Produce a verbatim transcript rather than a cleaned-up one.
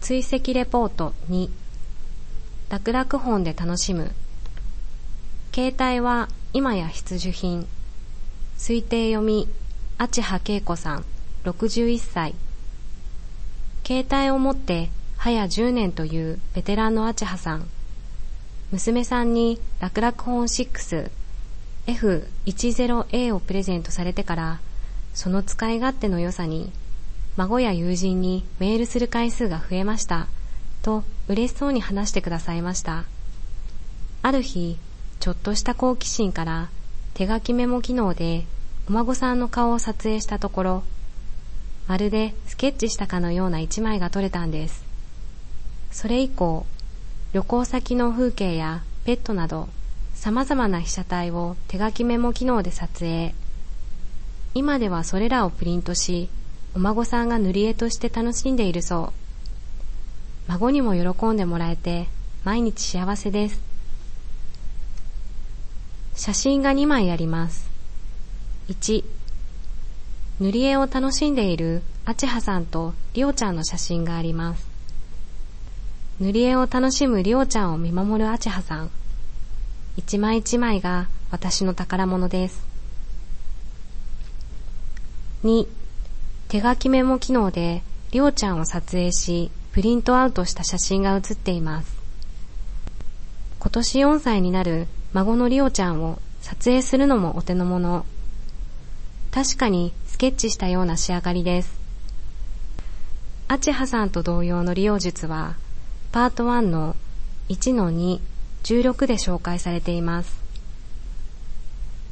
追跡レポートに、楽々本で楽しむ。携帯は今や必需品。推定読み、あちはけいこさん、ろくじゅういっさい。携帯を持って早じゅうねんというベテランのあちはさん。娘さんに楽々本 シックスエフじゅうエー をプレゼントされてから、その使い勝手の良さに、孫や友人にメールする回数が増えました、と嬉しそうに話してくださいました。ある日、ちょっとした好奇心から手書きメモ機能でお孫さんの顔を撮影したところ、まるでスケッチしたかのような一枚が撮れたんです。それ以降、旅行先の風景やペットなど様々な被写体を手書きメモ機能で撮影。今ではそれらをプリントし、お孫さんが塗り絵として楽しんでいるそう。孫にも喜んでもらえて毎日幸せです。写真がにまいあります。いち、塗り絵を楽しんでいるあちはさんとりおちゃんの写真があります。塗り絵を楽しむりおちゃんを見守るあちはさん。一枚一枚が私の宝物です。に、手書きメモ機能でりおちゃんを撮影し、プリントアウトした写真が写っています。今年よんさいになる孫のりおちゃんを撮影するのもお手の物。確かにスケッチしたような仕上がりです。あちはさんと同様の利用術は、パートワンのいちのに、じゅうろくで紹介されています。